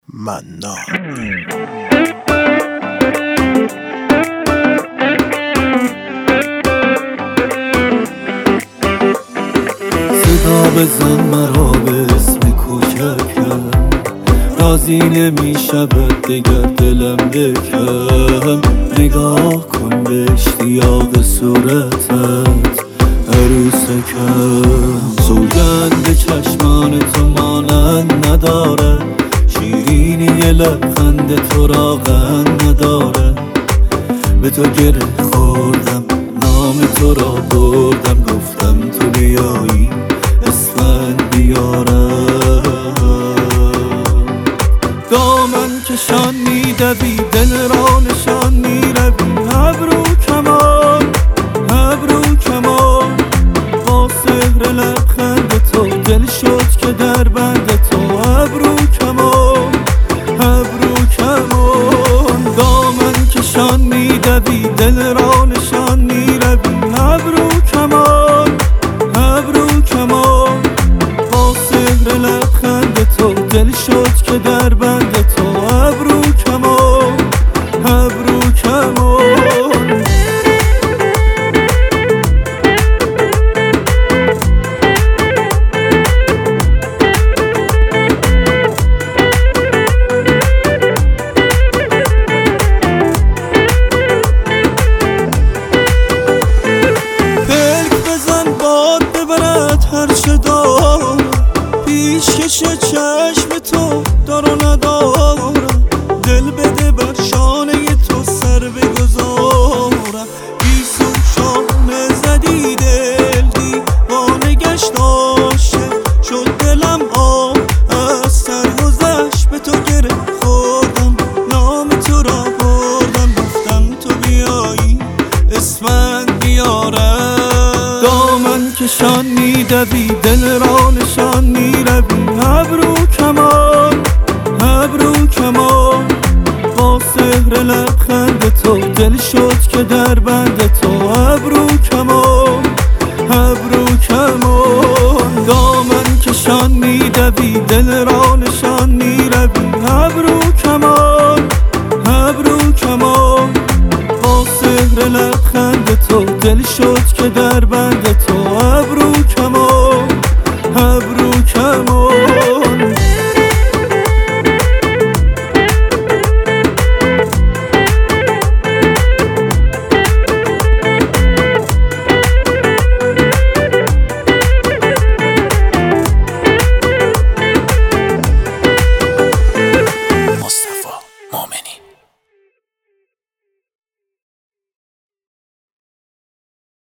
منان صدا بزن مرا به اسم کوچکم، راضی نمیشه دگر دلم بکم. نگاه کن به اشتیاق صورتت عروسکم، سوگند چشمان تو مانند نداره، شیرینی لبخند تو راغن نداره. به تو گره خوردم، نام تو را بردم، گفتم تو بیایی اسمت بیارم. دامن کشان میدوی، دل را نشان میروی، ابرو کمان ابرو کمان. با سحر لبخند تو دل شد که در بند تو، ابرو کمان ابرو کمان. دامن کشان میدوی، دل را نشان میروی، ابرو کمان ابرو کمان. با سحر لبخند تو دل شد که در بند تو، ابرو کمان ابرو کمان. پیشکش چشم تو دار و ندارم، دل بده بر شانه تو سر بگذارم. بیسو شانه زدی دل دیوانه گشت عاشق شد دلم، آب از سر گذشت. به تو گره خوردم، نام تو را بردم، گفتم تو بیایی اسمت بیارم. دامن کشان میدوی، دل را نشان میروی، ابرو کمان ابرو کمان. با سحر لبخند تو دل شد که در بند